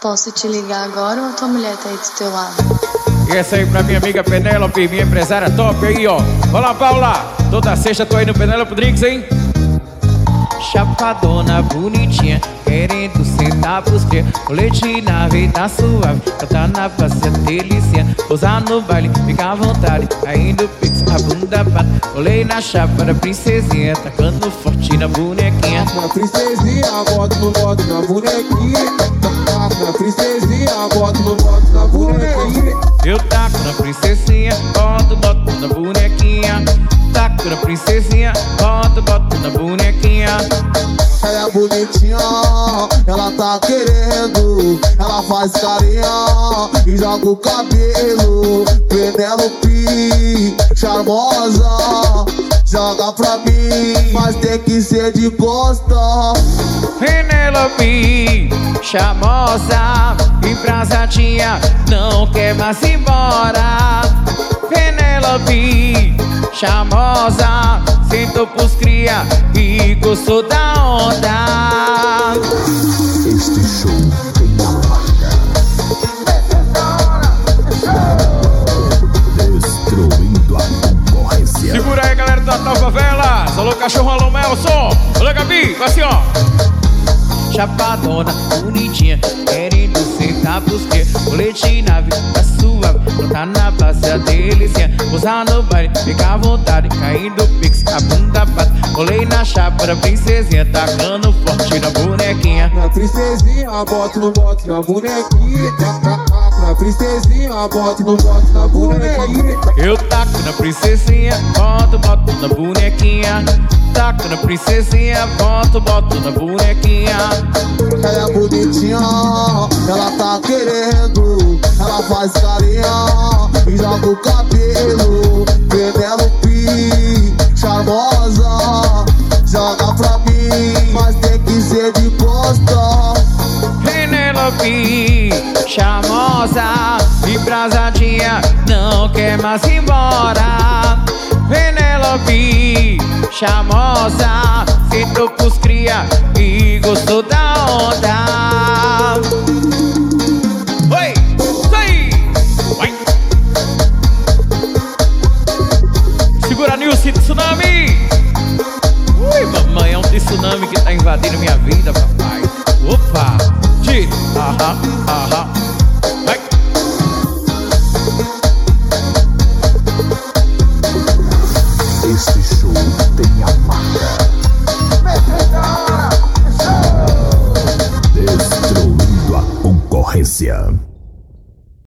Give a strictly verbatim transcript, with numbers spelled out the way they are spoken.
Posso te ligar agora ou a tua mulher tá aí do teu lado? E essa aí pra minha amiga Penélope, minha empresária top aí, ó. Olá, Paula. Toda sexta tô aí no Penélope Drinks, hein? Chapadona bonitinha, querendo sentar pros cria. Colete na vida suave, cantar na praça delícia. Pousar no baile, fica à vontade, caindo pix, a bunda bate. Olhei na chapa da princesinha, tacando forte na bonequinha. Na princesinha, bota no modo na bonequinha. Na princesinha, bota no modo na bonequinha. Eu taco na princesinha, boto, boto na bonequinha. Taco na princesinha, boto, boto na bonequinha. Ela é bonitinha, ela tá querendo. Ela faz carinha e joga o cabelo. Penélope, charmosa, joga pra mim, mas tem que ser de costa. Penélope, charmosa, embrasadinha, não quer mais ir embora. Penélope, charmosa, sentou pros cria e gostou da onda. Este show tem a marca destruindo a concorrência. Segura aí, galera da Tal Favelas. Alô, cachorro, alô, Melson. Alô, Gabi, vai assim, ó. Chapadona bonitinha, querendo sentar pros cria. Colete na vida suave, botar na praça delícia. Pousar no baile, fica à vontade, caindo pix, a bunda bate. Olhei na chapa da princesinha, tacando forte na bonequinha. Na princesinha, bota no bote na bonequinha. Na princesinha, bota no bote na bonequinha. Eu taco na princesinha, boto, boto na bonequinha. Taco na princesinha, boto, boto na bonequinha. Ela é bonitinha, ela tá querendo. Ela faz carinha e joga o cabelo. Penélope, charmosa, joga pra mim, mas tem que ser de costa. Penélope, charmosa, embrasadinha, não quer mais ir embora. Penélope, charmosa, sentou pros cria e gostou da onda. Oi, sai! Vai! Segura, Nilce, tsunami! Ui, mamãe, é um tsunami que tá invadindo minha vida, papai. Opa! Tira! Aham, aham. Vai! Este show tem a marca destruindo a concorrência.